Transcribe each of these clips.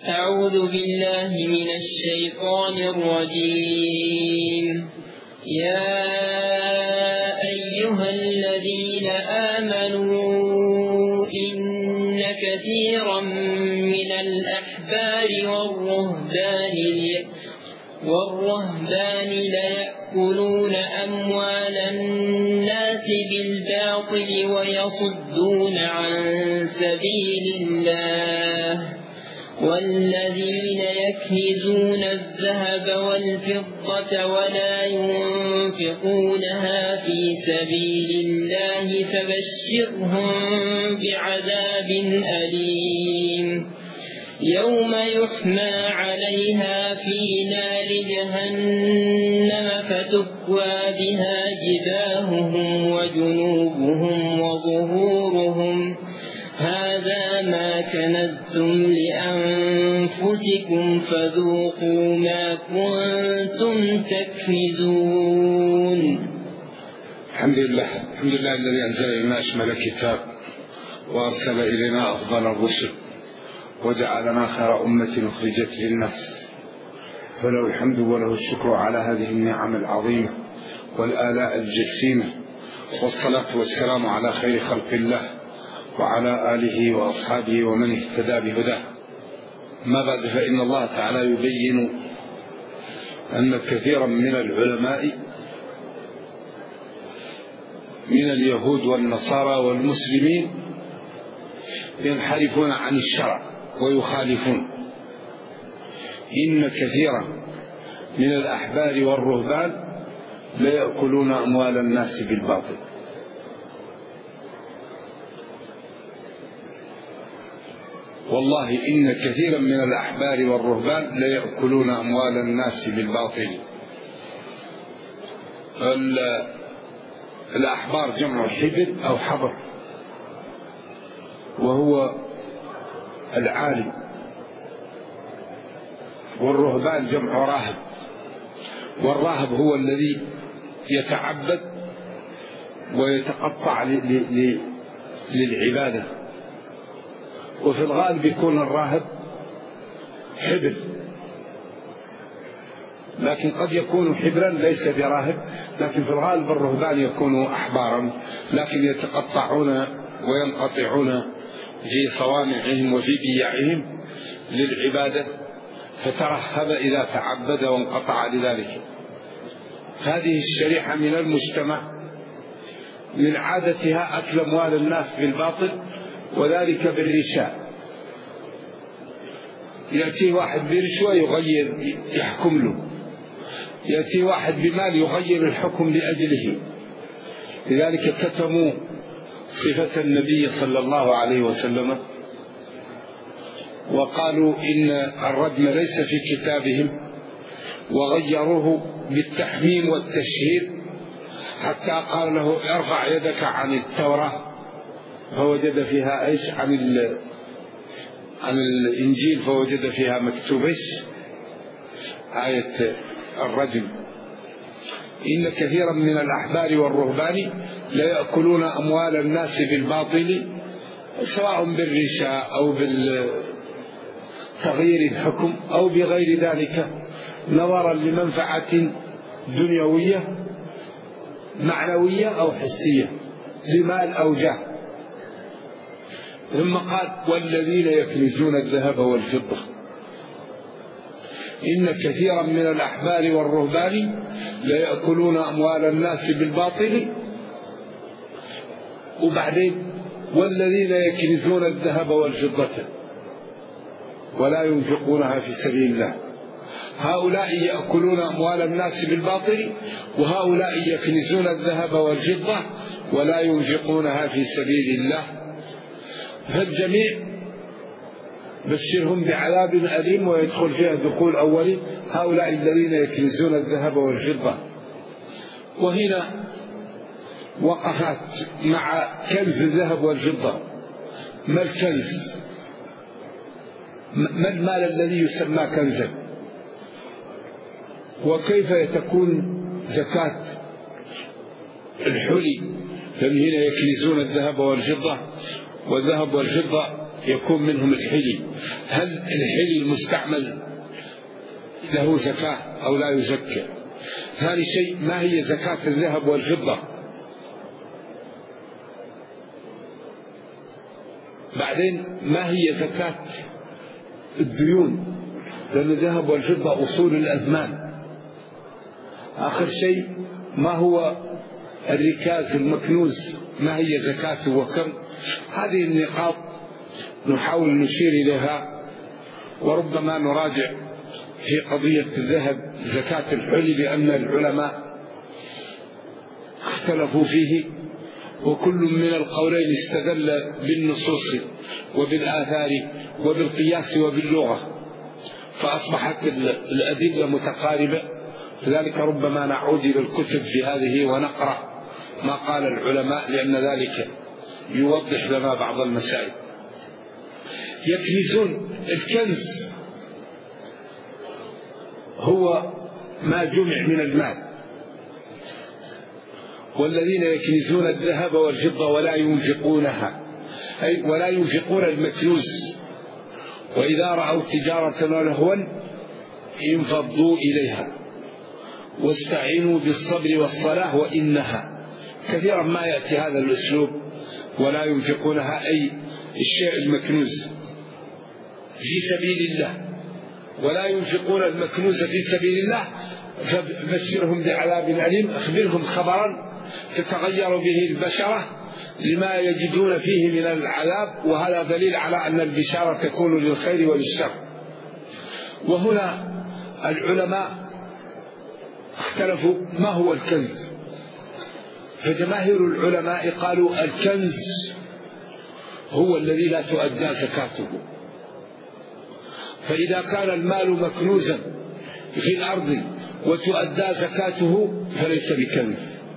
أعوذ بالله من الشيطان الرجيم. يا أيها الذين آمنوا إن كثيرا من الأحبار والرهبان ليأكلون أموال الناس بالباطل ويصدون عن سبيل الله، والذين يكنزون الذهب والفضة ولا ينفقونها في سبيل الله فبشرهم بعذاب أليم، يوم يحمى عليها في نار جهنم فتكوى بها جباههم وجنوبهم وظهورهم، هذا ما كنزتم لأنفسكم فذوقوا ما كنتم تكنزون. الحمد لله الذي أنزل إلينا أشمل كتاب وأرسل إلينا أفضل الرسل وجعلنا خير أمة أخرجت للناس، فله الحمد وله الشكر على هذه النعم العظيمة والآلاء الجسيمة، والصلاة والسلام على خير خلق الله وعلى آله وأصحابه ومن اهتدى بهداه. ما بعد، فإن الله تعالى يبين أن كثيرا من العلماء من اليهود والنصارى والمسلمين ينحرفون عن الشرع ويخالفون. إن كثيرا من الأحبار والرهبان ليأكلون أموال الناس بالباطل. والله إن كثيرا من الأحبار والرهبان ليأكلون أموال الناس بالباطل. الأحبار جمع حبر أو حبر، وهو العالم، والرهبان جمع راهب، والراهب هو الذي يتعبد ويتقطع للعبادة. وفي الغالب يكون الراهب حبر، لكن قد يكون حبرا ليس براهب، لكن في الغالب الرهبان يكونوا أحبارا، لكن يتقطعون وينقطعون في صوامعهم وفي بياعهم للعبادة، فترهب إذا تعبد وانقطع لذلك. هذه الشريحة من المجتمع من عادتها أكل أموال الناس بالباطل، وذلك بالرشاء. يأتي واحد برشوة يغير يحكم له، يأتي واحد بمال يغير الحكم لأجله. لذلك كتموا صفة النبي صلى الله عليه وسلم وقالوا إن الرجم ليس في كتابهم، وغيروه بالتحميم والتشهير، حتى قال له ارفع يدك عن التوراة فوجد فيها ايش؟ عن الإنجيل فوجد فيها مكتوب ايش؟ آية الرجم. إن كثيرا من الأحبار والرهبان ليأكلون أموال الناس بالباطل، سواء بالرشاء أو بالتغيير الحكم أو بغير ذلك، نظرا لمنفعة دنيوية معنوية أو حسية، لمال أو جاه. ثم قال والذين يكنزون الذهب والفضة. إن كثيرا من الأحبار والرهبان ليأكلون أموال الناس بالباطل، وبعدين والذين يكنزون الذهب والفضة ولا ينفقونها في سبيل الله. هؤلاء يأكلون أموال الناس بالباطل، وهؤلاء يكنزون الذهب والفضة ولا ينفقونها في سبيل الله، فالجميع بشرهم بعذاب أليم ويدخل فيها دخول أولي. هؤلاء الذين يكنزون الذهب والفضة. وهنا وقفات مع كنز الذهب والفضة. ما الكنز؟ ما المال الذي يسمى كنزا؟ وكيف تكون زكاة الحلي؟ لأن هنا يكنزون الذهب والفضة، والذهب والفضة يكون منهم الحلي. هل الحلي المستعمل له زكاة أو لا يزكى؟ ثاني شيء، ما هي زكاة الذهب والفضة؟ بعدين ما هي زكاة الديون؟ لأن الذهب والفضة أصول الأزمان. آخر شيء، ما هو الركاز المكنوز؟ ما هي زكاته وكم؟ هذه النقاط نحاول نشير إليها، وربما نراجع في قضية الذهب زكاة الحلي، لأن العلماء اختلفوا فيه، وكل من القولين استدل بالنصوص وبالآثار وبالقياس وباللغة، فأصبحت الأدلة متقاربة. لذلك ربما نعود إلى الكتب في هذه ونقرأ ما قال العلماء، لأن ذلك يوضح لنا بعض المسائل. يكنزون. الكنز هو ما جمع من المال، والذين يكنزون الذهب والفضة ولا ينفقونها، أي ولا ينفقون المكنوز، وإذا رأوا تجارة ولهوا انفضوا إليها واستعينوا بالصبر والصلاة وإنها. كثيرا ما يأتي هذا الأسلوب، ولا ينفقونها، أي الشيء المكنوز في سبيل الله، ولا ينفقون المكنوز في سبيل الله فبشرهم بعذاب أليم. أخبرهم خبرا تتغير به البشرة لما يجدون فيه من العذاب، وهذا دليل على أن البشارة تكون للخير وللشر. وهنا العلماء اختلفوا ما هو الكنز، فجماهير العلماء قالوا الكنز هو الذي لا تؤدى زكاته. فإذا كان المال مكنوزا في الأرض وتؤدى زكاته فليس بكنز،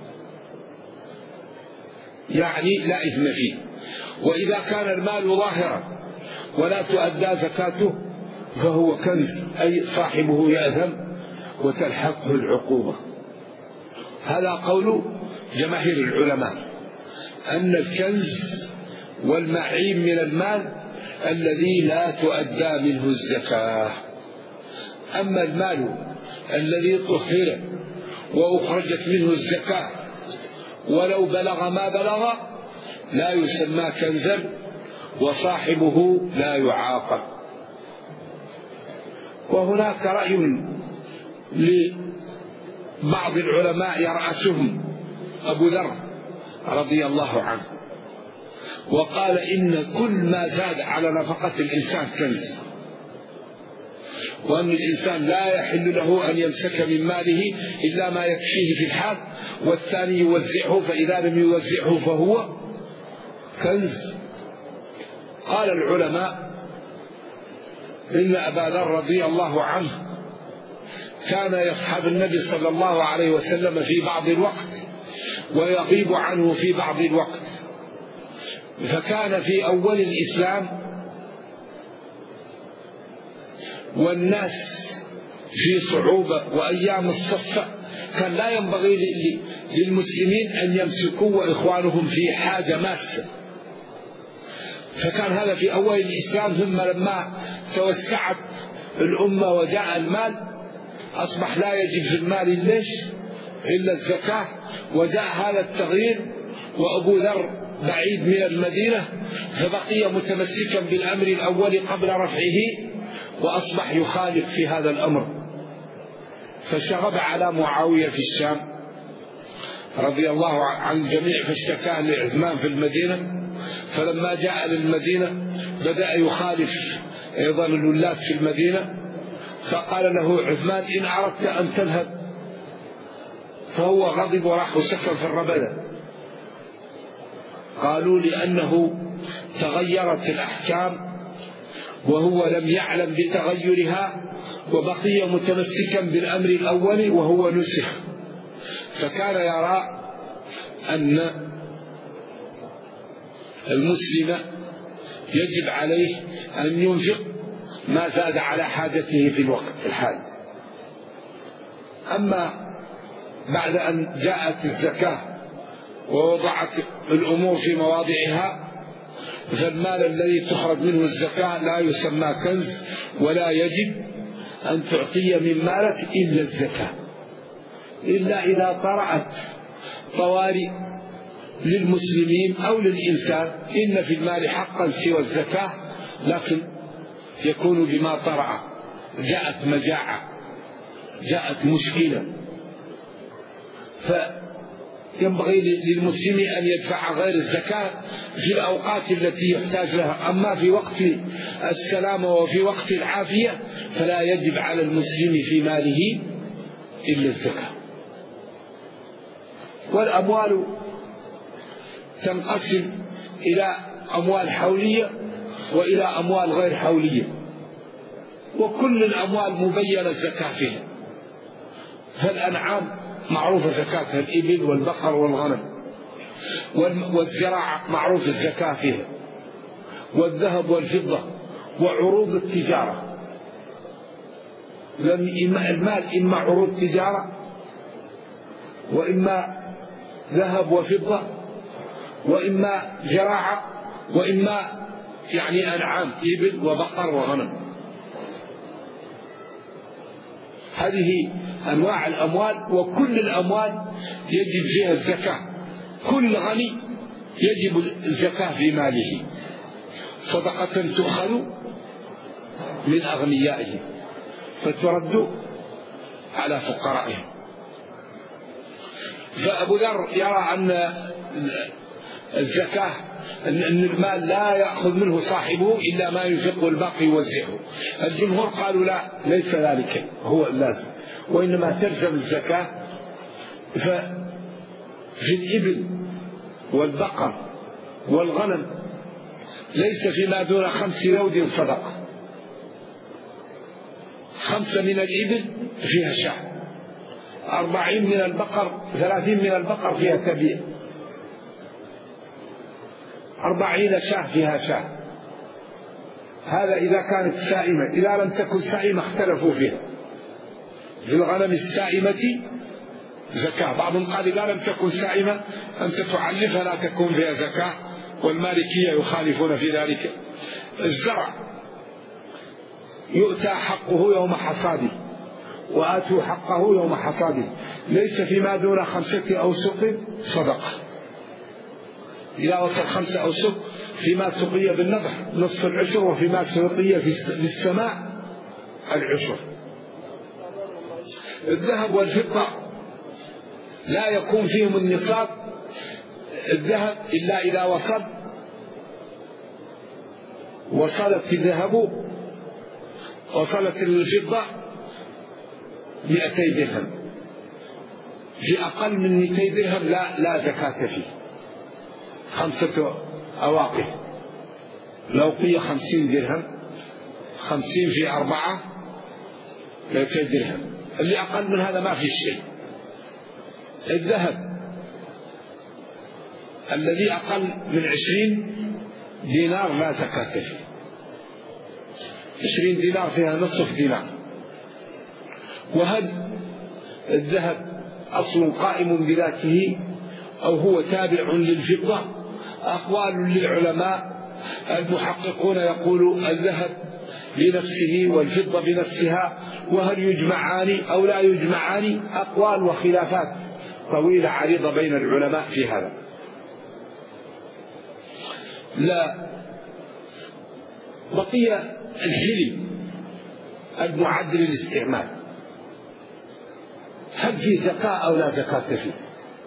يعني لا إثم فيه. وإذا كان المال ظاهرا ولا تؤدى زكاته فهو كنز، أي صاحبه يأثم وتلحقه العقوبة. هذا قول جماهير العلماء، أن الكنز والمعين من المال الذي لا تؤدى منه الزكاة. أما المال الذي طهر وأخرجت منه الزكاة ولو بلغ ما بلغ لا يسمى كنزا، وصاحبه لا يعاقب. وهناك رأي لبعض العلماء يرأسهم أبو ذر رضي الله عنه، وقال إن كل ما زاد على نفقة الإنسان كنز، وأن الإنسان لا يحل له أن يمسك من ماله إلا ما يكفيه في الحال، والثاني يوزعه، فإذا لم يوزعه فهو كنز. قال العلماء إن أبا ذر رضي الله عنه كان يصحب النبي صلى الله عليه وسلم في بعض الوقت ويغيب عنه في بعض الوقت، فكان في أول الإسلام والناس في صعوبة وأيام الصفة كان لا ينبغي للمسلمين أن يمسكوا وإخوانهم في حاجة ماسة، فكان هذا في أول الإسلام. ثم لما توسعت الأمة وجاء المال أصبح لا يجب في المال إلا الزكاة، وجاء هذا التغيير وأبو ذر بعيد من المدينة فبقي متمسكا بالأمر الأول قبل رفعه، وأصبح يخالف في هذا الأمر، فشغب على معاوية في الشام رضي الله عن الجميع، فاشتكى لعثمان في المدينة. فلما جاء للمدينة بدأ يخالف أيضا الولاة في المدينة، فقال له عثمان إن أردت أن تذهب، فهو غضب وراح وسكن في الربذة. قالوا لأنه تغيرت الأحكام وهو لم يعلم بتغيرها، وبقي متمسكا بالأمر الأول وهو نسخ، فكان يرى أن المسلم يجب عليه أن ينفق ما زاد على حاجته في الوقت الحالي. أما بعد أن جاءت الزكاة ووضعت الأمور في مواضعها فالمال الذي تخرج منه الزكاة لا يسمى كنز، ولا يجب أن تعطي من مالك إلا الزكاة، إلا إذا طرأت طوارئ للمسلمين أو للإنسان إن في المال حقا سوى الزكاة، لكن يكون بما طرأ، جاءت مجاعة، جاءت مشكلة، فينبغي للمسلم أن يدفع غير الزكاة في الأوقات التي يحتاج لها. أما في وقت السلامة وفي وقت العافية فلا يجب على المسلم في ماله إلا الزكاة. والأموال تنقسم إلى أموال حولية وإلى أموال غير حولية، وكل الأموال مبينة الزكاة فيها. فالأنعام معروف زكاتها، الإبل والبقر والغنم، والزراعة معروف الزكاة فيها، والذهب والفضة وعروض التجارة. المال إما عروض تجارة وإما ذهب وفضة وإما زراعة وإما يعني أنعام إبل وبقر وغنم. هذه أنواع الأموال، وكل الأموال يجب فيها الزكاة. كل غني يجب الزكاة في ماله، صدقة تؤخذ من أغنيائهم فترد على فقرائهم. فأبو ذر يرى أن الزكاة أن المال لا يأخذ منه صاحبه إلا ما ينفق والباقي يوزعه. الجمهور قالوا لا، ليس ذلك هو اللازم، وإنما تلزم الزكاة في الإبل والبقر والغنم ليس فيما دون 5 ذود صدقة. 5 من الإبل فيها شاة، 40 من البقر، 30 من البقر فيها تبيع، 40 شاة فيها شاة. هذا إذا كانت سائمة. إذا لم تكن سائمة اختلفوا فيها. في الغنم السائمة زكاة، بعضهم قال إذا لم تكن سائمة أنت تعلفها لا تكون فيها زكاة، والمالكية يخالفون في ذلك. الزرع يؤتى حقه يوم حصاده، وآتوا حقه يوم حصاده، ليس فيما دون 5 أوسق صدقة. إذا وصل 5 أوسق فيما سقي بالنضح نصف العشر، وفيما سقي بالسماء العشر. الذهب والفضة لا يكون فيهم النصاب الذهب إلا إذا وصلت الذهب وصلت الفضة 200 درهم. في أقل من 200 درهم لا زكاة فيه. 5 أواقف لو قي 50 درهم، 50 في 4 200 درهم. اللي أقل من هذا ما في شيء. الذهب الذي أقل من 20 دينار لا زكاة فيه. 20 دينار فيها نصف دينار. وهل الذهب أصل قائم بذاته أو هو تابع للفضة؟ أقوال للعلماء. المحققون يقول الذهب بنفسه والفضة بنفسها، وهل يجمعان أو لا يجمعان؟ أقوال وخلافات طويلة عريضة بين العلماء في هذا. لا بقي الحلي المعد للاستعمال، هل فيه زكاة أو لا زكاة فيه؟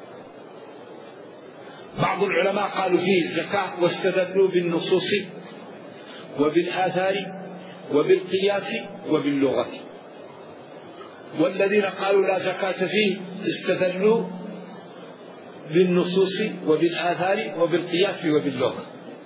بعض العلماء قالوا فيه زكاة واستدلوا بالنصوص وبالآثار وبالقياس وباللغة، والذين قالوا لا زكاة فيه استدلوا بالنصوص وبالآثار وبالقياس وباللغة.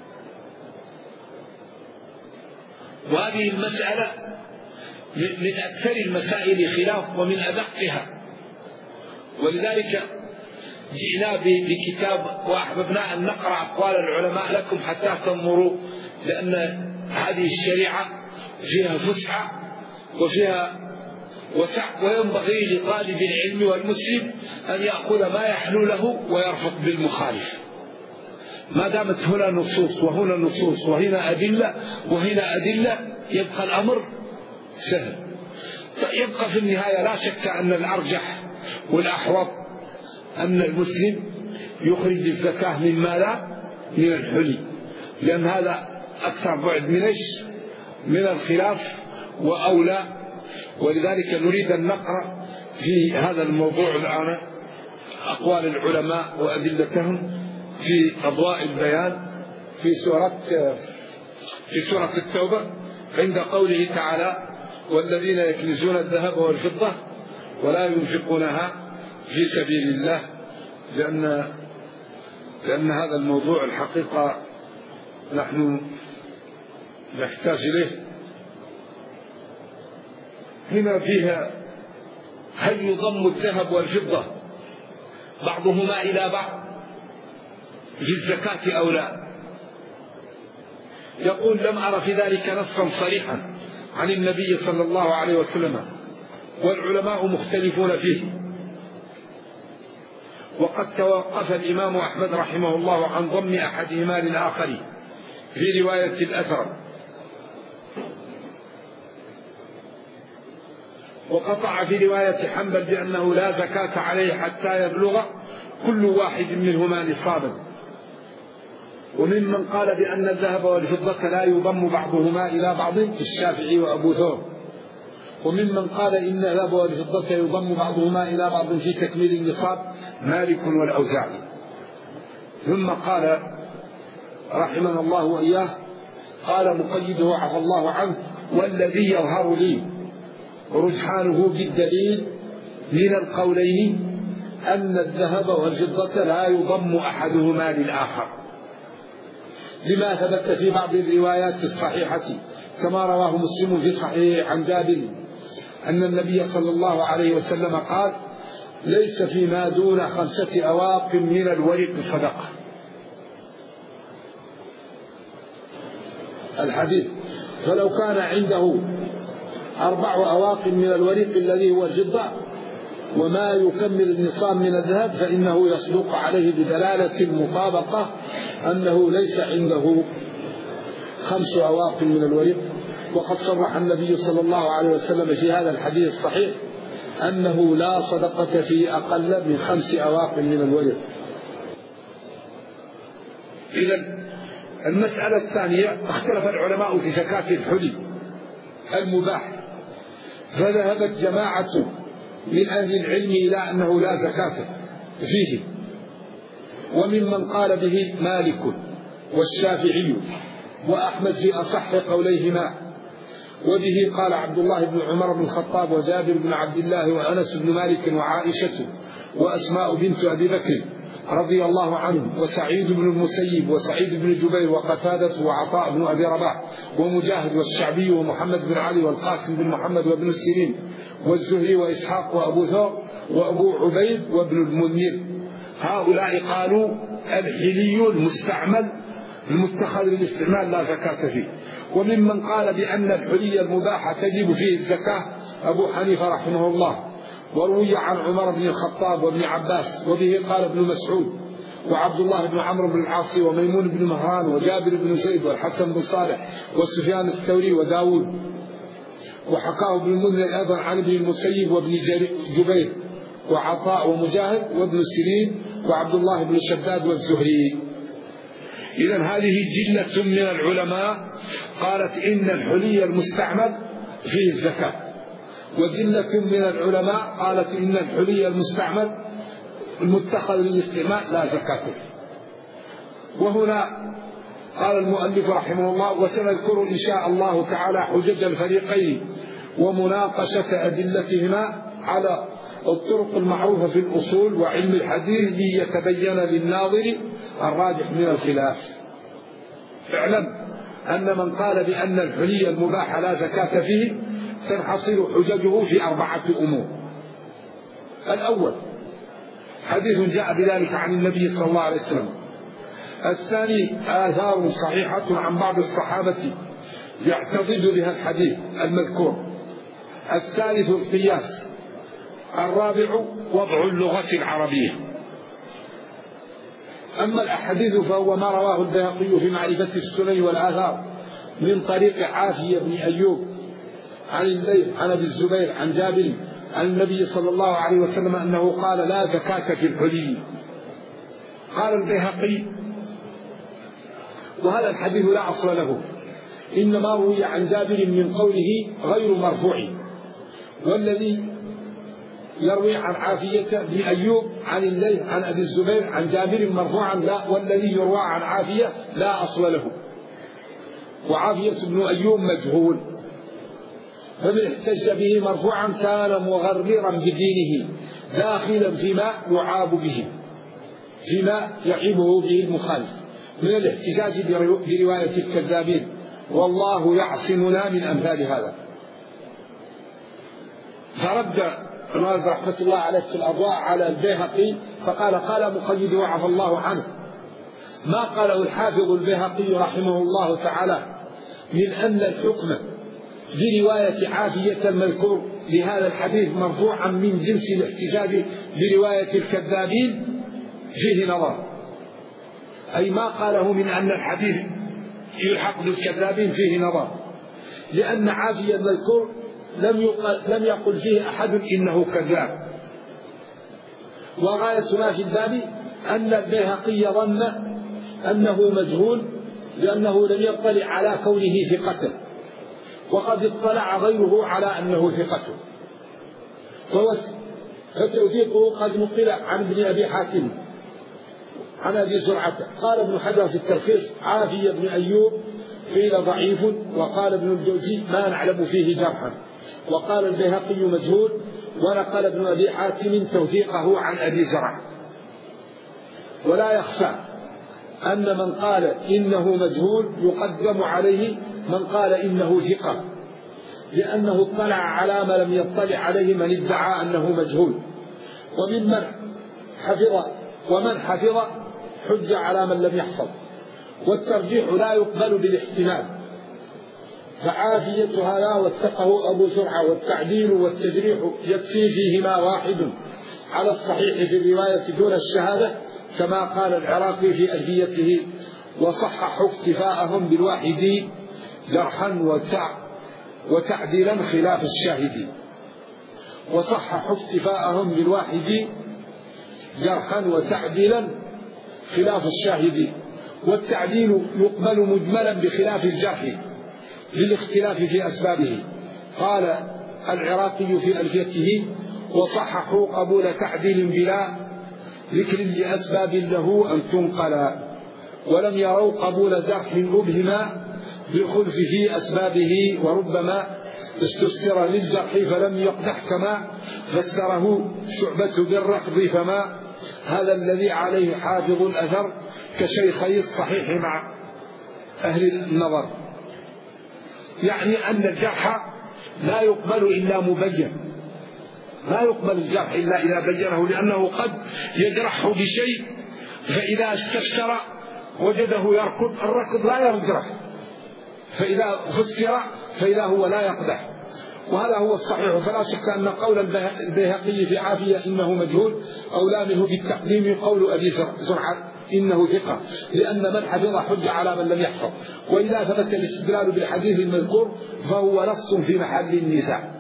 وهذه المسألة من أكثر المسائل خلاف ومن أدقها، ولذلك جئنا بكتاب وأحببنا أن نقرأ أقوال العلماء لكم حتى تنظروا، لأن هذه الشريعة فيها فسحة وفيها وسع، وينبغي لطالب العلم والمسلم أن يأخذ ما يحلو له ويرفق بالمخالف. ما دامت هنا نصوص وهنا نصوص وهنا أدلة وهنا أدلة يبقى الأمر سهل. يبقى في النهاية لا شك أن الأرجح والأحوط أن المسلم يخرج الزكاة من ماذا؟ من الحلي، لأن هذا أكثر بعد من الخلاف وأولى. ولذلك نريد أن نقرأ في هذا الموضوع الآن أقوال العلماء وأدلتهم في أضواء البيان في سورة التوبة عند قوله تعالى: والذين يكنزون الذهب والفضة ولا ينفقونها في سبيل الله، لأن هذا الموضوع الحقيقة نحن نحتاج إليه. هنا فيها هل يضم الذهب والفضة بعضهما إلى بعض في الزكاة أو لا؟ يقول: لم أرى في ذلك نصا صريحا عن النبي صلى الله عليه وسلم، والعلماء مختلفون فيه. وقد توقف الإمام أحمد رحمه الله عن ضم أحدهما للآخر في رواية الأثر، وقطع في رواية حنبل بأنه لا زكاة عليه حتى يبلغ كل واحد منهما نصابا. وممن قال بأن الذهب والفضة لا يضم بعضهما إلى بعض الشافعي وأبو ثور، وممن قال إن الذهب والفضة يضم بعضهما إلى بعض في تكميل النصاب مالك والأوزاعي. ثم قال رحمنا الله وإياه، قال مقيده عفى الله عنه: والذي يظهر لي رجحانه بالدليل من القولين أن الذهب والفضة لا يضم أحدهما للآخر، لما ثبت في بعض الروايات الصحيحة كما رواه مسلم في صحيح عن جابر أن النبي صلى الله عليه وسلم قال: ليس فيما دون 5 أواق من الورق صدقة. الحديث: فلو كان عنده 4 أواق من الورق الذي هو الفضة وما يكمل النصاب من الذهب فإنه يصدق عليه بدلالة المطابقة أنه ليس عنده 5 أواق من الورق. وقد صرح النبي صلى الله عليه وسلم في هذا الحديث الصحيح أنه لا صدقة في أقل من 5 أواق من الورق. إذن المسألة الثانية: اختلف العلماء في زكاة الحلي المباح، فذهبت جماعة من أهل العلم إلى أنه لا زكاة فيه، وممن قال به مالك والشافعي وأحمد في أصح قوليهما، وبه قال عبد الله بن عمر بن الخطاب وجابر بن عبد الله وأنس بن مالك وعائشة وأسماء بنت أبي بكر رضي الله عنهم وسعيد بن المسيب وسعيد بن جبير وقتادة وعطاء بن أبي رباح ومجاهد والشعبي ومحمد بن علي والقاسم بن محمد وابن السيرين والزهري وإسحاق وأبو ثور وأبو عبيد وابن المنذر. هؤلاء قالوا الحلي المستعمل المتخذ للاستعمال لا زكاة فيه. وممن قال بأن الحلي المباح تجب فيه الزكاة أبو حنيفة رحمه الله، وروي عن عمر بن الخطاب وابن عباس، وبه قال ابن مسعود وعبد الله بن عمرو بن العاص وميمون بن مهران وجابر بن زيد والحسن بن صالح وسفيان الثوري وداود، وحكاه ابن المنذر أيضا عن ابن المسيب وابن جبير وعطاء ومجاهد وابن سيرين وعبد الله بن شداد والزهري. إذن هذه جلة من العلماء قالت إن الحلي المستعمل فيه الزكاة، وجلة من العلماء قالت إن الحلي المستعمل المتخذ للاستعمال لا زكاة فيه. وهنا قال المؤلف رحمه الله: وسنذكر إن شاء الله تعالى حجج الفريقين ومناقشة أدلتهما على الطرق المعروفة في الأصول وعلم الحديث ليتبين للناظر الراجح من الخلاف. اعلم أن من قال بأن الحلي المباح لا زكاة فيه تنحصر حججه في 4 أمور. الأول: حديث جاء بذلك عن النبي صلى الله عليه وسلم. الثاني: آثار صحيحة عن بعض الصحابة يعتضد بها الحديث المذكور. الثالث: القياس. الرابع: وضع اللغة العربية. أما الأحاديث فهو ما رواه البيهقي في معرفة السنن والآثار من طريق عافية بن أيوب عن الليث عن أبي الزبير عن جابر عن النبي صلى الله عليه وسلم أنه قال: لا زكاة في الحلي. قال البيهقي: وهذا الحديث لا أصل له، إنما روي عن جابر من قوله غير مرفوع، والذي يروي عن عافية بن أيوب عن الليث عن أبي الزبير عن جابر مرفوعا لا، والذي يروى عن عافية لا أصل له، وعافية بن أيوب مجهول، فمن احتج به مرفوعا كان مغررا بدينه داخلا فيما يعاب به، فيما يعيبه به المخالف من الاحتجاج برواية الكذابين، والله يعصمنا من أمثال هذا. فرد الرازي رحمة الله عليه في الأضواء على البيهقي فقال: قال مقيد وعفى الله عنه ما قاله الحافظ البيهقي رحمه الله تعالى من أن الحكم برواية عافية المذكور لهذا الحديث مرفوعا من جنس الاحتجاج برواية الكذابين فيه نظر، أي ما قاله من أن الحديث يلحق بالكذابين فيه نظر، لأن عافية المذكور لم يقل فيه أحد إنه كذاب. وغاية ما في الباب أن البيهقي ظن أنه مجهول لأنه لم يطلع على كونه ثقة، وقد اطلع غيره على أنه ثقة، فتوثيقه قد نقل عن ابن أبي حاتم عن أبي زرعة. قال ابن حجر في التلخيص: عافية بن أيوب قيل ضعيف، وقال ابن الجوزي ما نعلم فيه جرحا، وقال البيهقي مجهول، ونقل ابن أبي حاتم توثيقه عن أبي زرعة. ولا يخفى أن من قال إنه مجهول يقدم عليه من قال إنه ثقة، لأنه اطلع على ما لم يطلع عليه من ادعى أنه مجهول، ومن حفظ حج على من لم يحفظ، والترجيح لا يقبل بالاحتمال، فعافيتها لا واتقه أبو زرعة، والتعديل والتجريح يكفي فيهما واحد على الصحيح في الرواية دون الشهادة، كما قال العراقي في ألفيته: وصححوا اكتفاءهم بالواحد جرحا وتعديلا خلاف الشاهد. وصححوا اكتفاءهم بالواحد جرحا وتعديلا خلاف الشاهد، والتعديل يقبل مجملا بخلاف الجرح للاختلاف في أسبابه. قال العراقي في ألفيته: وصححوا قبول تعديل بلا ذكر لأسباب له أن تنقل، ولم يروا قبول جرح أبهما بالخلف في أسبابه، وربما استفسر للجرح فلم يقدح كما فسره شعبة بالركض، فما هذا الذي عليه حافظ الأثر كشيخي الصحيح مع أهل النظر، يعني أن الجرح لا يقبل إلا مبين، لا يقبل الجرح إلا إذا بينه، لأنه قد يجرحه بشيء فإذا استفسر وجده يركض، الركض لا يجرح، فإذا فسر فإذا هو لا يقدح، وهذا هو الصحيح. فلا شك أن قول البيهقي في عافية إنه مجهول أولى منه بالتقديم قول أبي زرعة إنه ثقة، لأن من حفظ حج على من لم يحفظ، وإذا ثبت الاستدلال بالحديث المذكور فهو نص في محل النزاع.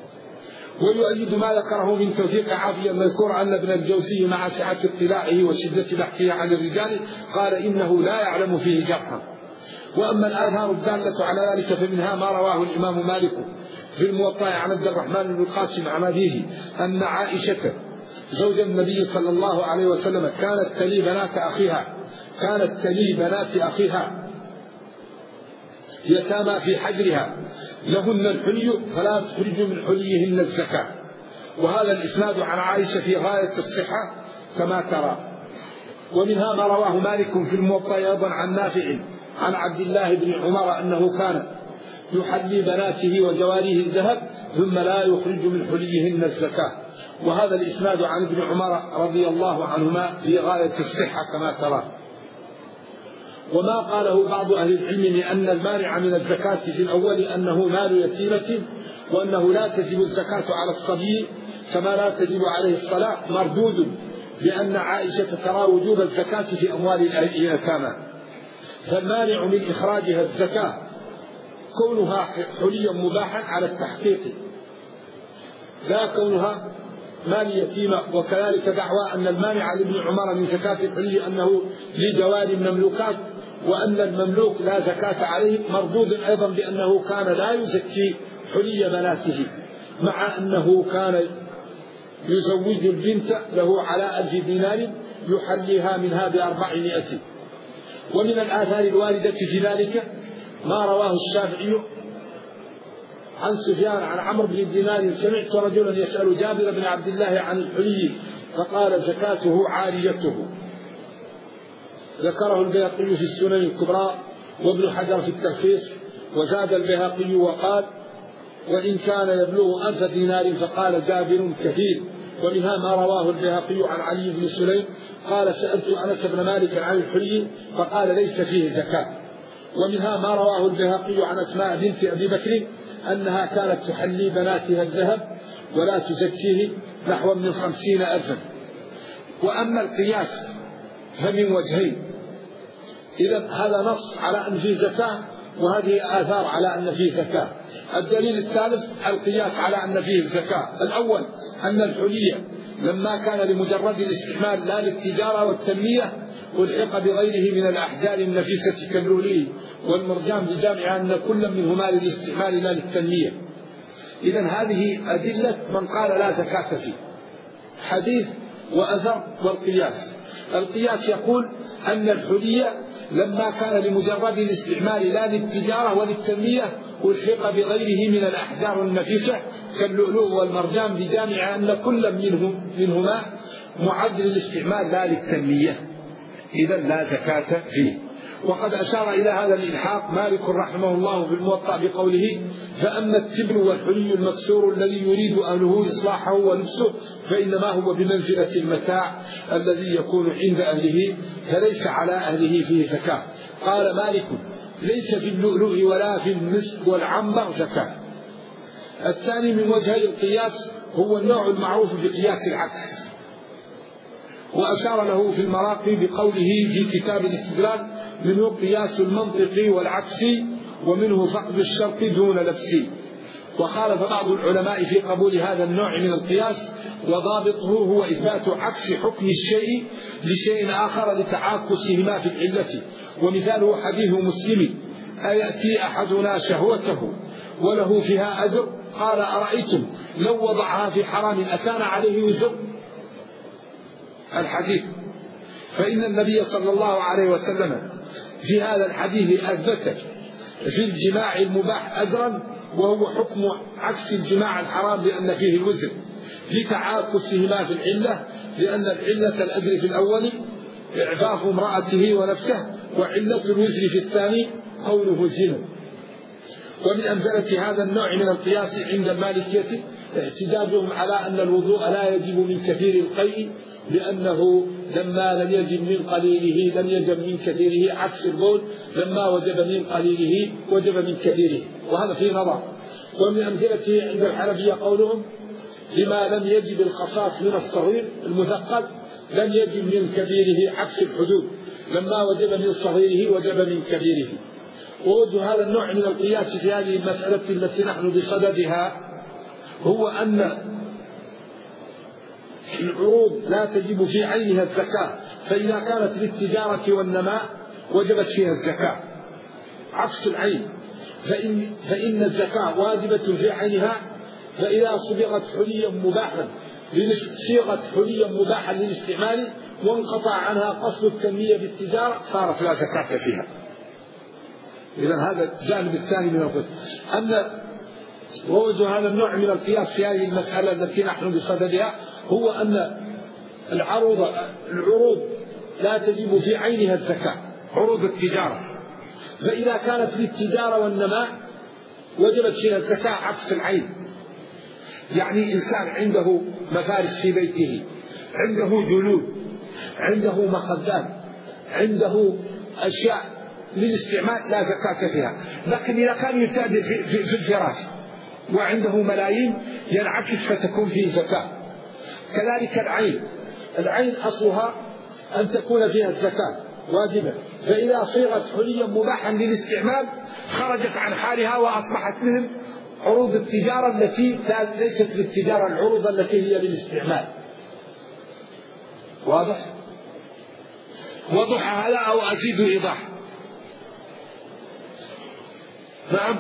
ويؤيد ما ذكره من توثيق عافية المذكور أن ابن الجوزي مع سعة اطلاعه وشدة بحثه عن الرجال قال إنه لا يعلم فيه جرحا. وأما الآثار الدالة على ذلك فمنها ما رواه الإمام مالك في الموطأ عن عبد الرحمن بن القاسم عن أبيه أن عائشة زوج النبي صلى الله عليه وسلم كانت تلي بنات أخيها يتامى في حجرها لهن الحلي فلا تخرج من حليهن الزكاة. وهذا الإسناد عن عائشة في غاية الصحة كما ترى. ومنها ما رواه مالك في الموطأ أيضا عن نافع عن عبد الله بن عمر أنه كان يحلي بناته وجواريه الذهب ثم لا يخرج من حليهن الزكاة. وهذا الإسناد عن ابن عمر رضي الله عنهما في غاية الصحة كما ترى. وما قاله بعض أهل العلم لأن المانع من الزكاة في الأول أنه مال يتيمة، وأنه لا تجب الزكاة على الصبي كما لا تجب عليه الصلاة، مردود لأن عائشة ترى وجوب الزكاة في أموال اليتامى، فالمانع من إخراجها الزكاة كونها حليا مباحا على التحقيق لا كونها مال يتيمة. وكذلك دعوى أن المانع لابن عمر من زكاة الحلي أنه لجوار مملوكات، وأن المملوك لا زكاة عليه، مردود أيضا بأنه كان لا يزكي حلي بناته، مع أنه كان يزوج البنت له على 1000 دينار يحليها منها ب400. ومن الآثار الواردة في ذلك ما رواه الشافعي عن سفيان عن عمرو بن دينار: سمعت رجلا يسأل جابر بن عبد الله عن الحلي فقال: زكاته عاريته. ذكره البيهقي في السنن الكبرى وابن حجر في التلخيص. وزاد البيهقي وقال: وإن كان يبلغ 1000 دينار، فقال جابر: كثير. ومنها ما رواه البيهقي عن علي بن سليم قال: سألت أنس بن مالك عن الحلي فقال: ليس فيه زكاة. ومنها ما رواه البيهقي عن أسماء بنت أبي بكر أنها كانت تحلي بناتها الذهب ولا تزكيه نحو من 50,000. وأما القياس فمن وجهين: إذا هذا نص على أن فيه زكاة، وهذه آثار على أن فيه زكاة. الدليل الثالث القياس على أن فيه الزكاة. الأول أن الحلي لما كان لمجرد الاستعمال لا للتجارة والتنمية ألحق بغيره من الأحجار النفيسة كاللؤلؤ والمرجان بجامع أن كل منهما للاستعمال لا للتنمية. إذا هذه أدلة من قال لا زكاة فيه: حديث وأثر والقياس. القياس يقول أن الحلي لما كان لمجرد الاستعمال لا للتجارة وللتنمية ألحق بغيره من الأحجار النفيسة كاللؤلؤ والمرجان بجامع أن كل منهما معد للاستعمال لا للتنمية، إذا لا زكاة فيه. وقد أشار إلى هذا الإلحاق مالك رحمه الله في الموطأ بقوله: فأما التبن والحلي المكسور الذي يريد أهله إصلاحه ولبسه فإنما هو بمنزلة المتاع الذي يكون عند أهله، فليس على أهله فيه زكاة. قال مالك: ليس في اللؤلؤ ولا في المسك والعنبر زكاة. الثاني من وجه القياس هو النوع المعروف بقياس العكس، وأشار له في المراقي بقوله في كتاب الاستدلال: منه قياس المنطق والعكس، ومنه فقد الشرط دون لبس. وخالف بعض العلماء في قبول هذا النوع من القياس، وضابطه هو إثبات عكس حكم الشيء لشيء آخر لتعاكسهما في العلة. ومثاله حديث مسلم: أيأتي أحدنا شهوته وله فيها أجر؟ قال: أرأيتم لو وضعها في حرام أكان عليه وزر؟ الحديث. فإن النبي صلى الله عليه وسلم في هذا الحديث أثبت في الجماع المباح أجرا، وهو حكم عكس الجماع الحرام لأن فيه الوزر لتعاكسهما في العلة، لأن العلة الأجر في الأول إعفاف امرأته ونفسه، وعلة الوزر في الثاني قوله زنا. ومن أمثلة هذا النوع من القياس عند المالكية احتجاجهم على أن الوضوء لا يجب من كثير القيء، لأنه لما لم يجب من قليله لم يجب من كثيره، عكس البول لما وجب من قليله وجب من كثيره، وهذا فيه نظر. ومن أمثلته عند الحنفية قولهم: لما لم يجب الخصاص من الصغير المثقل لم يجب من كبيره، عكس الحدود لما وجب من صغيره وجب من كبيره. ووجه هذا النوع من القياس في هذه المسألة التي نحن بصددها هو أن العروض لا تجب في عينها الزكاة، فإذا كانت للتجارة والنماء وجبت فيها الزكاة، عكس العين فإن الزكاة واجبة في عينها، فإذا صبغت حليا مباحا للاستعمال وانقطع عنها قصد التنمية بالتجارة صارت لا زكاة فيها. إذا هذا الجانب الثاني من القياس. ووجه هذا النوع من القياس في هذه المسألة التي نحن بصددها هو أن العروض لا تجب في عينها الزكاة، عروض التجارة، فإذا كانت للتجارة والنماء وجبت فيها الزكاة، عكس العين. يعني إنسان عنده مفارش في بيته، عنده جلود، عنده مخدات، عنده أشياء للاستعمال لا زكاة فيها. لكن إذا كان يتاجر في الفراش وعنده ملايين ينعكس فتكون فيه زكاة. كذلك العين، العين أصلها أن تكون فيها الزكاة واجبة، فإذا صيغت حليا مباحا للاستعمال خرجت عن حالها وأصبحت مثل عروض التجارة التي ليست للتجارة، العروض التي هي للاستعمال. واضح؟ وضح هذا أو أزيد إيضاح؟ نعم.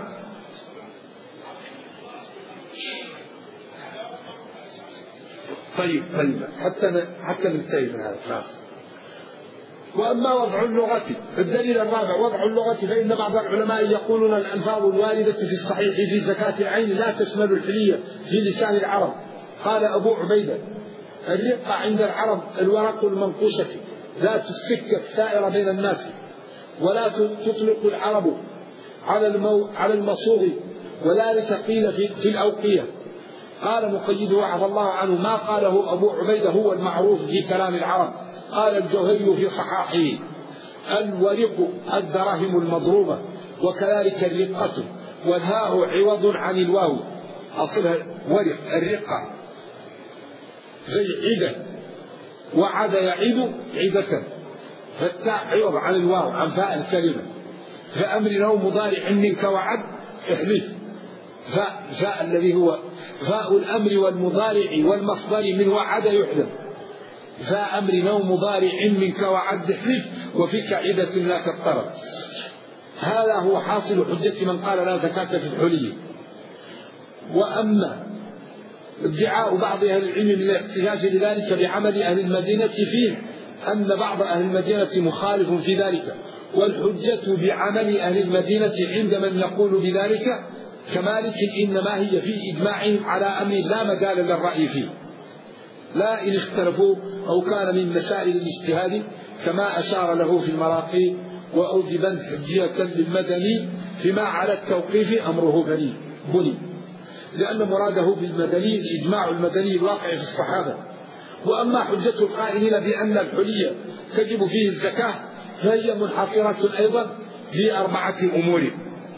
طيب حتى ننتهي من هذا. نعم. وأما وضع اللغة، الدليل الرابع وضع اللغة، فإن بعض العلماء يقولون الألفاظ الواردة في الصحيح في زكاة العين لا تشمل الحلية في لسان العرب. قال أبو عبيدة: الرقة عند العرب الورق المنقوشة ذات السكة السائرة بين الناس، ولا تطلق العرب على المصوغ، وذلك قيل في الأوقية. قال مقيده عفى الله عنه: ما قاله أبو عبيدة هو المعروف في كلام العرب. قال الجوهري في صحاحه: الورق الدراهم المضروبة، وكذلك الرقة، والهاء عوض عن الواو، أصلها ورق الرقة زي عدة، وعد يعيد عدة، فالتاء عوض عن الواو عن فاء الكلمة. فأمر نوم مضارع منك وعد احذف فاء الذي هو فاء الأمر والمضارع والمصدر من وعد يحذف، فأمر نوم مضارع منك وعد احذف، وفيك عدة لا تضطرب. هذا هو حاصل حجة من قال لا زكاة في الحلي. وأما ادعاء بعض أهل العلم من الاحتجاج لذلك بعمل أهل المدينة فيه أن بعض أهل المدينة مخالف في ذلك، والحجة بعمل أهل المدينة عند من يقول بذلك كمالك إنما هي في إجماعهم على أمر لا مجال للرأي فيه، لا إن اختلفوا أو كان من مسائل الاجتهاد كما أشار له في المراقي: وأوجبا حجية للمدني فيما على التوقيف أمره بني، لأن مراده بالمدني إجماع المدني الواقع في الصحابة. وأما حجة القائلين بأن الحلي تجب فيه الزكاة فهي منحصرة أيضا في 4 أمور.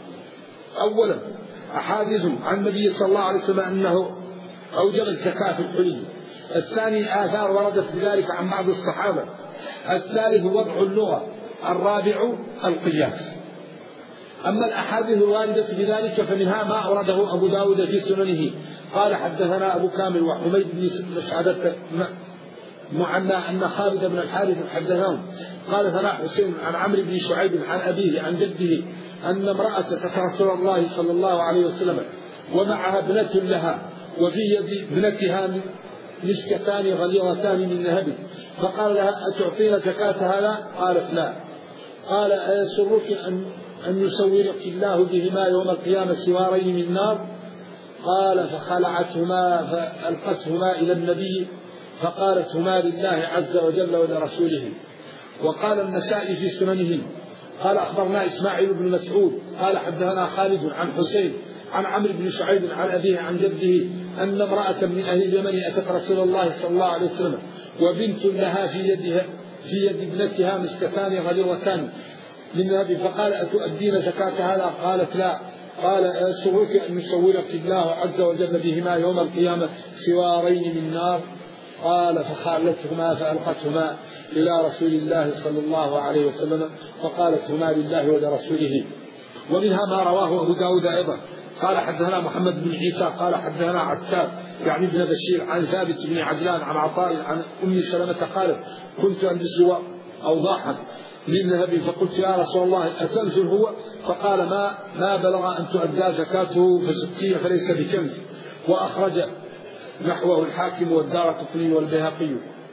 أولا أحاديث عن النبي صلى الله عليه وسلم أنه أوجب الزكاة في الحلي. الثاني آثار وردت بذلك عن بعض الصحابة. الثالث وضع اللغة. الرابع القياس. أما الأحاديث الواردة بذلك فمنها ما أورده أبو داود في سننه. قال حدثنا أبو كامل وحميد بن مسعدة معنى أن خالد بن الحارث حدثهم قال ثنا حسين عن عمرو بن شعيب عن أبيه عن جده أن امرأة أتت رسول الله صلى الله عليه وسلم ومعها ابنة لها، وفي يد ابنتها مسكتان غليظتان من ذهب، فقال لها: أتعطين زكاة هذا؟ قالت: لا. قال: أيسرك أن يسورك الله بهما يوم القيامة سوارين من نار؟ قال: فخلعتهما فألقتهما إلى النبي فقالت: هما لله عز وجل ولرسوله. وقال النسائي في سننه قال: أخبرنا إسماعيل بن مسعود قال حدثنا خالد عن حسين عن عمرو بن شعيب عن أبيه عن جده أن امرأة من أهل اليمن أتت رسول الله صلى الله عليه وسلم وبنت لها في يد ابنتها مسكتان غليظتان من ذهب، فقال: أتؤدين زكاة هذا؟ قالت: لا. قال: أيسرك أن يسورك الله عز وجل بهما يوم القيامة سوارين من نار؟ قال: فخالتهما فألقتهما إلى رسول الله صلى الله عليه وسلم فقالت: هما لله ولرسوله. ومنها ما رواه أبو داود أيضا قال حدثنا محمد بن عيسى قال حدثنا عتاب يعني ابن بشير عن ثابت بن عجلان عن عطاء عن أم سلمة قالت: كنت ألبس أوضاحا من ذهب، فقلت: يا رسول الله أكنز هو؟ فقال: ما بلغ أن تؤدى زكاته فسكية فليس بكنز. وأخرج نحوه الحاكم والدارقطني والبيهقي.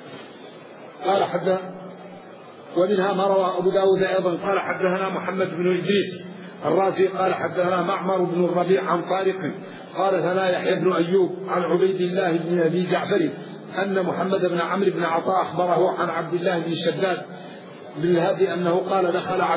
قال حدثنا. ومنها ما روى أبو داود أيضا قال حدثنا محمد بن إدريس الرازي قال حدثنا معمر بن الربيع عن طارق قال ثنا يحيى بن أيوب عن عبيد الله بن أبي جعفر أن محمد بن عمرو بن عطاء أخبره عن عبد الله بن شداد بن الهادي أنه قال: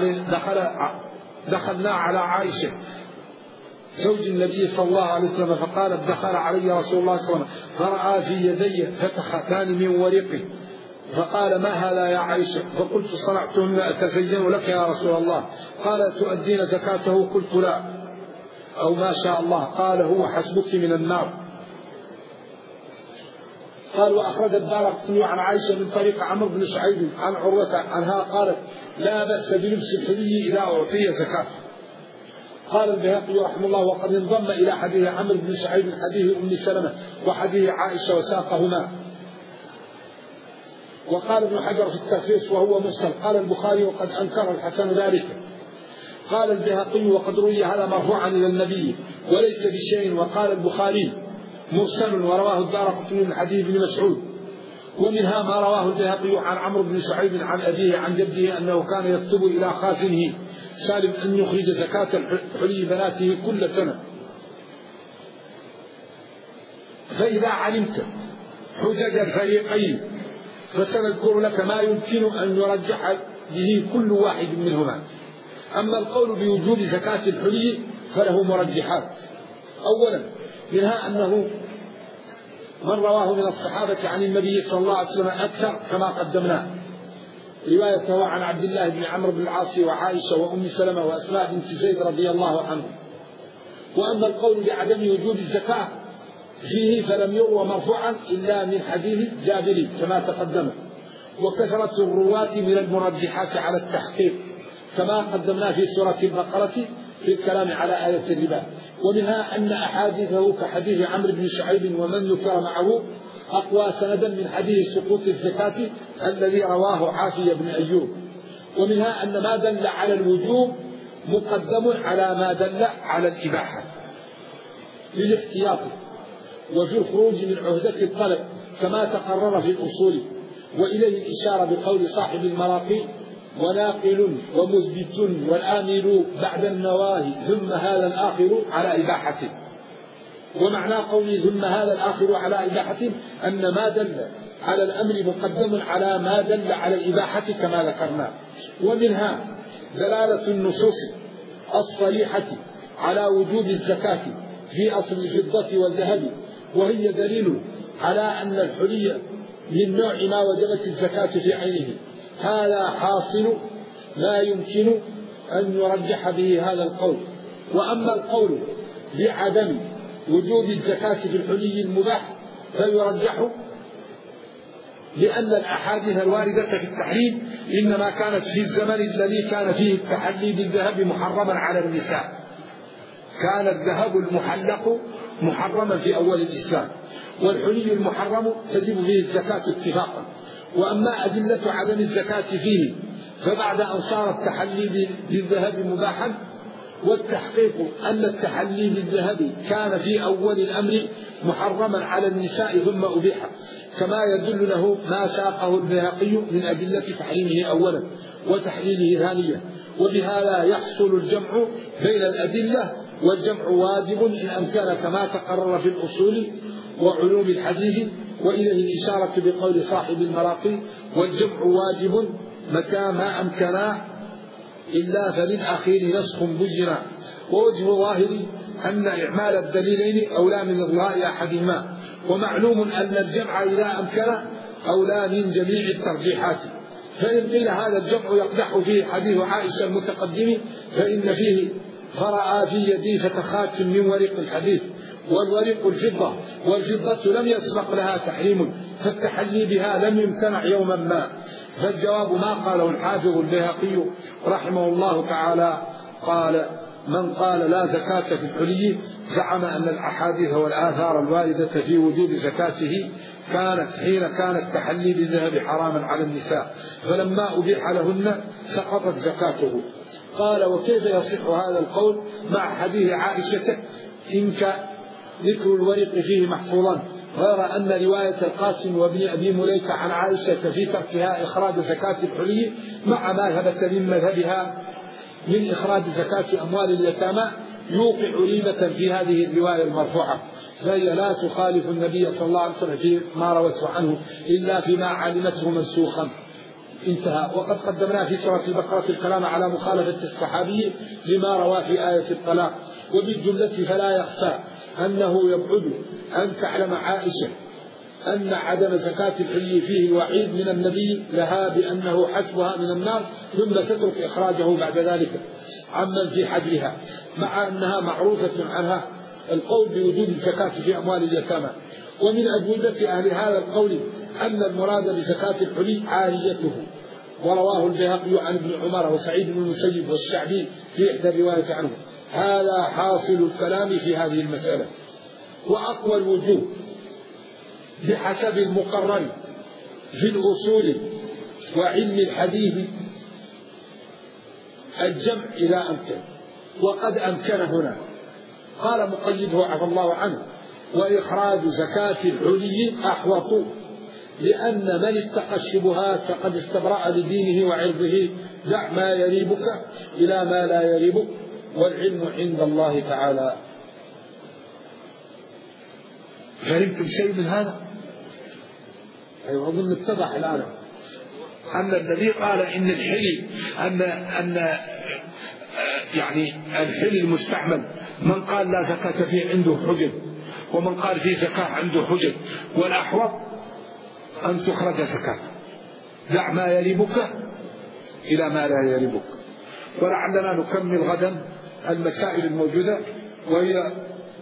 دخلنا على عائشة زوج النبي صلى الله عليه وسلم فقالت: دخل علي رسول الله صلى الله عليه وسلم فرأى في يدي فتختان من ورقه، فقال: ما هذا يا عائشة؟ فقلت: صنعتهن أتزين لك يا رسول الله. قال: تؤدين زكاته؟ قلت: لا، أو ما شاء الله. قال: هو حسبك من النار. قال وأخرج الدارقطني عن عائشة من طريق عمرو بن شعيب عن عروة عنها قالت لا بأس بلبس الحلي إذا أعطي زكاة. قال البيهقي رحمه الله وقد انضم إلى حديث عمرو بن شعيب حديث أم سلمة وحديث عائشة وساقهما. وقال ابن حجر في التلخيص وهو مرسل. قال البخاري وقد أنكر الحسن ذلك. قال البيهقي وقد روي هذا مرفوعا إلى النبي وليس بشيء. وقال البخاري مرسل ورواه الدارقطني من حديث ابن مسعود. ومنها ما رواه البيهقي عن عمرو بن شعيب عن أبيه عن جده أنه كان يكتب إلى خازنه سالم أن يخرج زكاة حلي بناته كل سنة. فإذا علمت حجج الفريقين فسنذكر لك ما يمكن أن يرجح به كل واحد منهما. أما القول بوجوب زكاة الحلي فله مرجحات. أولا منها أنه من رواه من الصحابة عن النبي صلى الله عليه وسلم أكثر كما قدمناه، روايته عن عبد الله بن عمرو بن العاص وعائشة وأم سلمة وأسماء بنت زيد رضي الله عنهم. وأما القول بعدم وجوب الزكاة فيه فلم يروى مرفوعا إلا من حديث جابر كما تقدم. وكثرة الرواة من المرجحات على التحقيق كما قدمنا في سورة البقرة في الكلام على آية الربا. ومنها أن أحاديثه كحديث عمرو بن شعيب ومن ذكر معه أقوى سندا من حديث سقوط الزكاة الذي رواه عافية بن أيوب. ومنها أن ما دل على الوجوب مقدم على ما دل على الإباحة للاحتياط وفي الخروج من عهدة الطلب كما تقرر في الأصول. وإليه الإشارة بقول صاحب المراقي وناقل ومثبت والآمل بعد النواهي ثم هذا الآخر على إباحته. ومعنى قولي ثم هذا الآخر على إباحته أن ما دل على الأمر مقدم على ما دل على الإباحة كما ذكرنا. ومنها دلالة النصوص الصريحة على وجوب الزكاة في أصل الفضة والذهب، وهي دليل على أن الحلي من نوع ما وجبت الزكاة في عينه. هذا حاصل ما يمكن أن يرجح به هذا القول. وأما القول بعدم وجوب الزكاة في الحلي المباح فيرجح لأن الأحاديث الواردة في التحريم إنما كانت في الزمن الذي كان فيه التحلي بالذهب محرما على النساء. كان الذهب المحلق محرما في أول الإسلام، والحلي المحرم تجب فيه الزكاة اتفاقا. وأما أدلة عدم الزكاة فيه فبعد أن صار التحلي بالذهب مباحا، والتحقيق أن التحلي بالذهب كان في أول الأمر محرما على النساء ثم أبيح، كما يدل له ما ساقه البيهقي من أدلة تحريمه أولا وتحليله ثانيا. وبهذا يحصل الجمع بين الأدلة، والجمع واجب إن أمكن كما تقرر في الأصول وعلوم الحديث. وإليه الإشارة بقول صاحب المراقي والجمع واجب متى ما أمكنا إلا فللأخير نسخ بجنا. ووجه ظاهر أن إعمال الدليلين أولى من إلغاء أحدهما، ومعلوم أن الجمع إذا أمكن أولى من جميع الترجيحات. فإن قيل هذا الجمع يقدح فيه حديث عائشة المتقدم فإن فيه فرأى في يدي فتخات من ورق الحديث، والورق الفضة، والفضة لم يسبق لها تحريم، فالتحلي بها لم يمتنع يوما ما. فالجواب ما قاله الحافظ البيهقي رحمه الله تعالى قال من قال لا زكاة في الحلي زعم أن الأحاديث والآثار الواردة في وجوب زكاته كانت حين كان التحلي بالذهب حراما على النساء، فلما أبيح لهن سقطت زكاته. قال وكيف يصح هذا القول مع حديث عائشة إن ذكر الورق فيه محفوظا، غير أن رواية القاسم وابن أبي مليكة عن عائشة في تركها إخراج زكاة الحلي مع ما ثبت من مذهبها من إخراج زكاة أموال اليتامى يوقع ريبة في هذه الرواية المرفوعة، فهي لا تخالف النبي صلى الله عليه وسلم في ما روته عنه إلا فيما علمته منسوخا. انتهى. وقد قدمنا في سورة البقرة الكلام على مخالفة الصحابي لما روى في آية الطلاق. وبالجملة فلا يخفى أنه يبعد أن تعلم عائشة أن عدم زكاة الحلي فيه وعيد من النبي لها بأنه حسبها من النار ثم تترك إخراجه بعد ذلك عمن في حجرها، مع أنها معروفة عنها القول بوجود الزكاة في أموال اليتامى. ومن أجوبة أهل هذا القول أن المراد بزكاة الحلي عاريته، ورواه البيهقي عن ابن عمر وسعيد بن المسيب والشعبي في إحدى الرواية عنه. هذا حاصل الكلام في هذه المسألة. وأقوى الوجوه بحسب المقرر في الأصول وعلم الحديث الجمع إذا أمكن، وقد أمكن هنا. قال مقيده عفى الله عنه: وإخراج زكاة الحلي أحوط، لأن من اتقى الشبهات فقد استبرأ لدينه وعرضه. دع ما يريبك إلى ما لا يريبك، والعلم عند الله تعالى. فهمتم شيء من هذا؟ أيوة، أظن اتضح الآن أن الذي قال إن الحلي يعني الحلي المستعمل، من قال لا زكاة فيه عنده حجج، ومن قال فيه زكاة عنده حجج، والأحوط أن تخرج زكاة. دع ما يريبك إلى ما لا يريبك. ولعلنا نكمل غدا المسائل الموجودة، وهي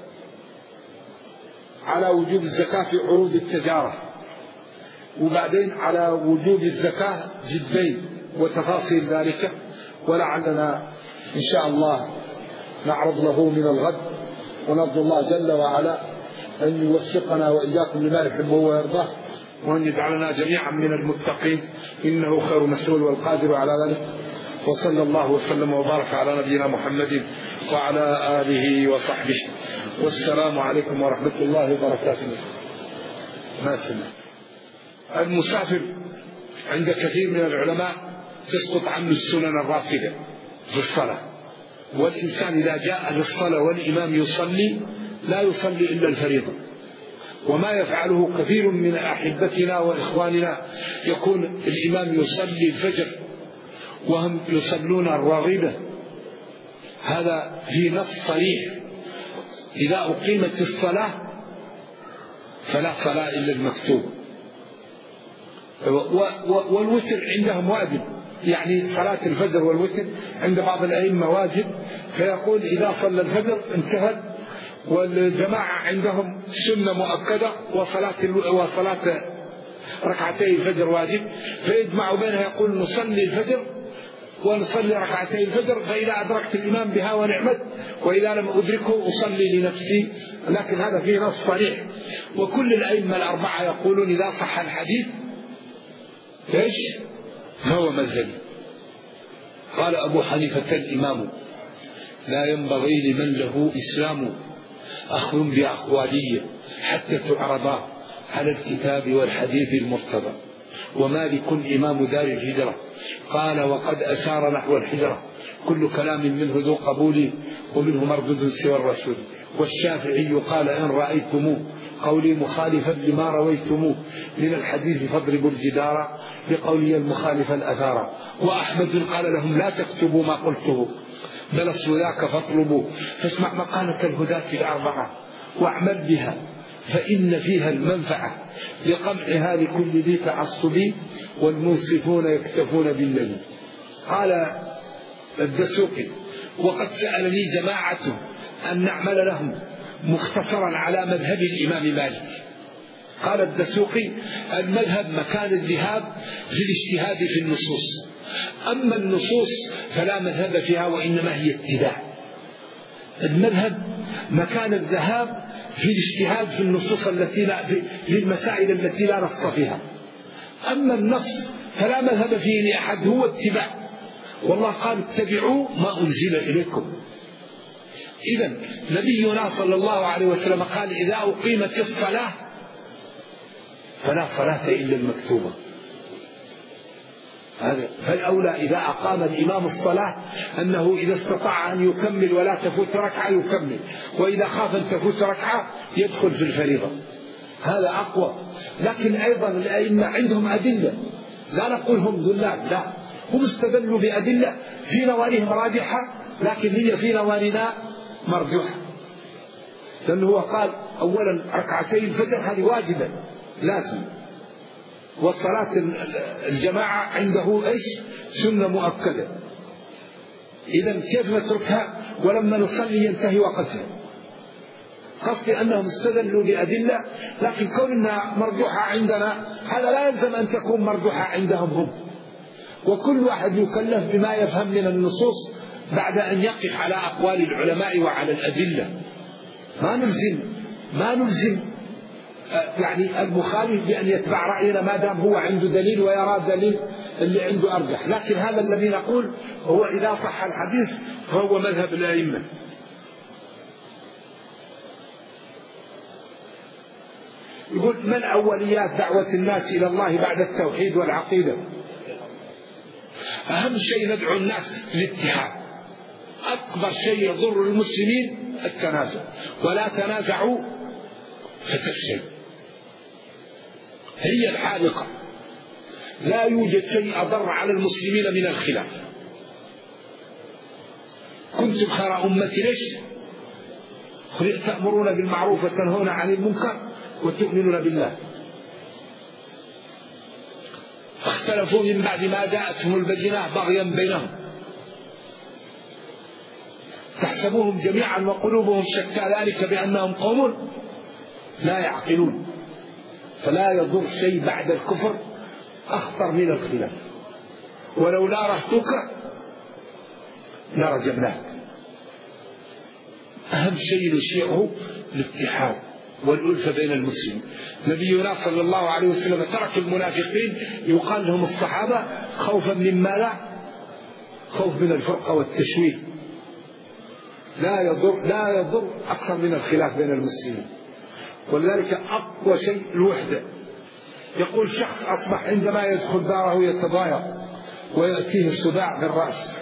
على وجوب الزكاة في عروض التجارة، وبعدين على وجوب الزكاة جدين وتفاصيل ذلك. ولعلنا إن شاء الله نعرض له من الغد، ونرجو الله جل وعلا أن يوفقنا وإياكم لما يحبه ويرضاه، وأن يجعلنا جميعا من المتقين، إنه خير مسؤول والقادر على ذلك. وصلى الله وسلم وبارك على نبينا محمد وعلى آله وصحبه، والسلام عليكم ورحمة الله وبركاته. المسافر عند كثير من العلماء تسقط عنه السنن الراتبة في الصلاة، والإنسان إذا جاء للصلاة والإمام يصلي لا يصلي إلا الفريضة. وما يفعله كثير من أحبتنا وإخواننا، يكون الإمام يصلي الفجر وهم يصلون الرغيبة. هذا في نص صريح: إذا أقيمت الصلاة فلا صلاة إلا المكتوب. والوتر عندهم واجب، يعني صلاة الفجر والوتر عند بعض الأئمة واجب، فيقول إذا صلى الفجر انتهت. والجماعة عندهم سنة مؤكدة، وصلاة ركعتي الفجر واجب، فيجمع بينها، يقول نصلي الفجر ونصلي ركعتي الفجر، فإذا أدركت الإمام بها ونعمت، وإذا لم أدركه أصلي لنفسي. لكن هذا فيه نص صريح. وكل الأئمة الأربعة يقولون إذا صح الحديث إيش هو مذهبي. قال أبو حنيفة الإمام: لا ينبغي لمن له إسلام أخذ بأقوالية حتى تعرضا على الكتاب والحديث المرتضى. ومالك إمام دار الهجرة قال: وقد أشار نحو الحجرة كل كلام منه ذو قبول ومنه مردود سوى الرسول. والشافعي قال: إن رأيتم قولي مخالفا لما رويتم من الحديث فاضربوا الجدار بقولي المخالف الأثار. وأحمد قال لهم: لا تكتبوا ما قلته بل اصل ذاك فاطلبوا، فاسمع مقالة الهداة الأربعة واعمل بها فإن فيها المنفعة لقمعها لكل ذي تعصب، والمنصفون يكتفون بالنبي. قال الدسوقي: وقد سألني جماعة أن نعمل لهم مختصرا على مذهب الإمام مالك. قال الدسوقي: المذهب مكان الذهاب في الاجتهاد في النصوص، أما النصوص فلا مذهب فيها وإنما هي اتباع. المذهب مكان الذهاب في الاجتهاد في النصوص التي في المسائل التي لا نص فيها، أما النص فلا مذهب فيه لأحد، هو اتباع. والله قال: اتبعوا ما أنزل إليكم. إذن نبينا صلى الله عليه وسلم قال: إذا أقيمت الصلاة فلا صلاة إلا المكتوبة. فالأولى إذا أقام الإمام الصلاة أنه إذا استطاع أن يكمل ولا تفوت ركعة يكمل، وإذا خاف أن تفوت ركعة يدخل في الفريضة. هذا أقوى. لكن أيضا الأئمة عندهم أدلة، لا نقول هم ذلال، لا، هم استدلوا بأدلة في نوارهم راجحة، لكن هي في نوارنا مرجوحة. لأنه هو قال: أولا ركعتي الفجر هذه واجبة لازم، والصلاة الجماعة عنده إيش سنة مؤكدة. إذن كيف نتركها ولما نصلي ينتهي وقتها؟ قصدي أنهم استدلوا بأدلة، لكن كون أنها مرجوحة عندنا هذا لا يلزم أن تكون مرجوحة عندهم هم. وكل واحد يكلف بما يفهم من النصوص بعد أن يقف على أقوال العلماء وعلى الأدلة. ما نلزم يعني المخالف بأن يتبع رأينا ما دام هو عنده دليل ويرى دليل اللي عنده أرجح. لكن هذا الذي نقول هو إذا صح الحديث فهو مذهب الأئمة. يقول: من أوليات دعوة الناس إلى الله بعد التوحيد والعقيدة؟ أهم شيء ندعو الناس للاتحاد. أكبر شيء يضر المسلمين التنازع، ولا تنازعوا فتفشل. هي الحالقة، لا يوجد شيء أضر على المسلمين من الخلاف. كنتم خير أمة ليش؟ تأمرون بالمعروف وتنهون عن المنكر وتؤمنون بالله. فاختلفوا من بعد ما جاءتهم البينات بغيا بينهم، تحسبوهم جميعا وقلوبهم شتى، ذلك بأنهم قوم لا يعقلون. فلا يضر شيء بعد الكفر أخطر من الخلاف. ولولا رهتك لرجمناك. أهم شيء نشيعه الاتحاد والألفة بين المسلمين. نبينا صلى الله عليه وسلم ترك المنافقين يقال لهم الصحابة خوفا مما لا خوف من الفرقة والتشويه. لا يضر أكثر من الخلاف بين المسلمين. ولذلك أقوى شيء الوحدة. يقول شخص أصبح عندما يدخل داره يتضايق ويأتيه الصداع بالرأس،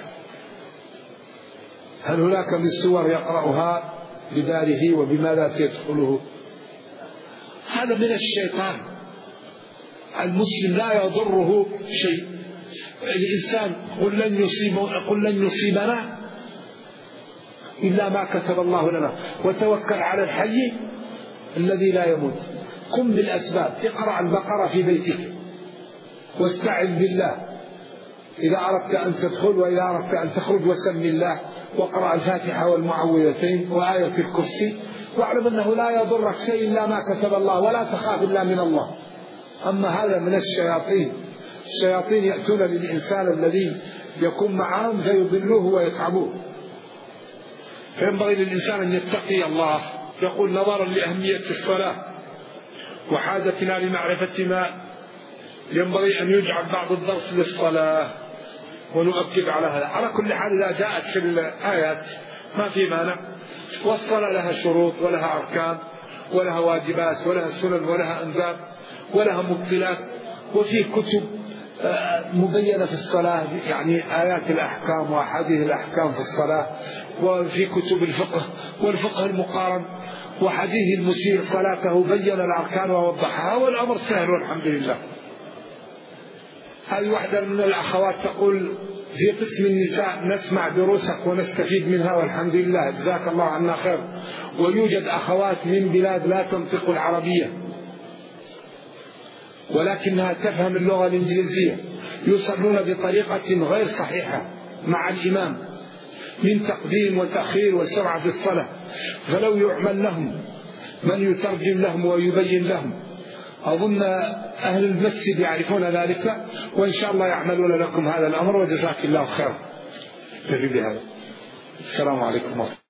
هل هناك من سور يقرأها بداره وبماذا تدخله؟ هذا من الشيطان. المسلم لا يضره شيء. الإنسان قل لن يصيبنا إلا ما كتب الله لنا، وتوكل على الحي الذي لا يموت. قم بالأسباب، اقرأ البقرة في بيتك واستعذ بالله إذا أردت أن تدخل وإذا أردت أن تخرج، وسم الله، واقرأ الفاتحة والمعوذتين وآية الكرسي، واعلم أنه لا يضرك شيء إلا ما كتب الله، ولا تخاف إلا من الله. أما هذا من الشياطين. الشياطين يأتون للإنسان الذي يكون معهم فيضلوه ويتعبوه. فينبغي للإنسان أن يتقي الله. يقول: نظرا لأهمية الصلاة وحاجتنا لمعرفة ما ينبغي أن يجعل بعض الدرس للصلاة، ونؤكد على هذا. على كل حال إذا جاءت في الآيات ما في مانع. والصلاة لها شروط ولها أركان ولها واجبات ولها سنن ولها أنذار ولها مبطلات، وفي كتب مبينة في الصلاة، يعني آيات الأحكام وأحاديث الأحكام في الصلاة، وفي كتب الفقه والفقه المقارن، وحديث المسيء صلاته بين الأركان ووضحها، والأمر سهل والحمد لله. هذه واحدة من الأخوات تقول: في قسم النساء نسمع دروسك ونستفيد منها والحمد لله، جزاك الله عنا خير. ويوجد أخوات من بلاد لا تنطق العربية ولكنها تفهم اللغة الإنجليزية، يصلون بطريقة غير صحيحة مع الإمام من تقديم وتأخير وسرعة في الصلاة، فلو يعمل لهم من يترجم لهم ويبين لهم. أظن أهل المسجد يعرفون ذلك، وإن شاء الله يعملون لكم هذا الأمر، وجزاك الله خير. السلام عليكم ورحمة الله.